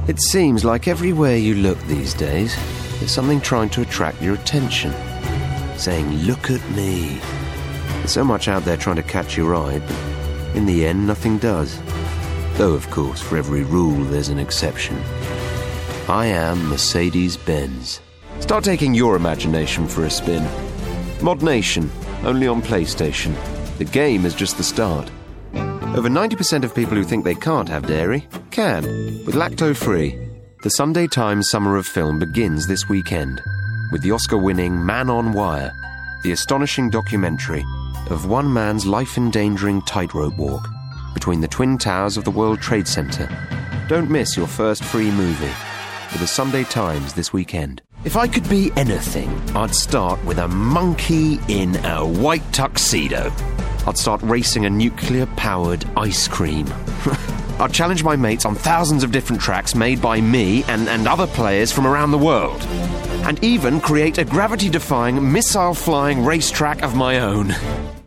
It seems like everywhere you look these days, there's something trying to attract your attention. Saying, look at me. There's so much out there trying to catch your eye, but in the end, nothing does. Though, of course, for every rule, there's an exception. I am Mercedes-Benz. Start taking your imagination for a spin. Mod Nation, only on PlayStation. The game is just the start. Over 90% of people who think they can't have dairy can, with lacto-free. The Sunday Times Summer of Film begins this weekend with the Oscar-winning Man on Wire, the astonishing documentary of one man's life-endangering tightrope walk between the Twin Towers of the World Trade Center. Don't miss your first free movie with the Sunday Times this weekend. If I could be anything, I'd start with a monkey in a white tuxedo. I'd start racing a nuclear-powered ice cream. I'd challenge my mates on thousands of different tracks made by me and other players from around the world. And even create a gravity-defying, missile-flying racetrack of my own.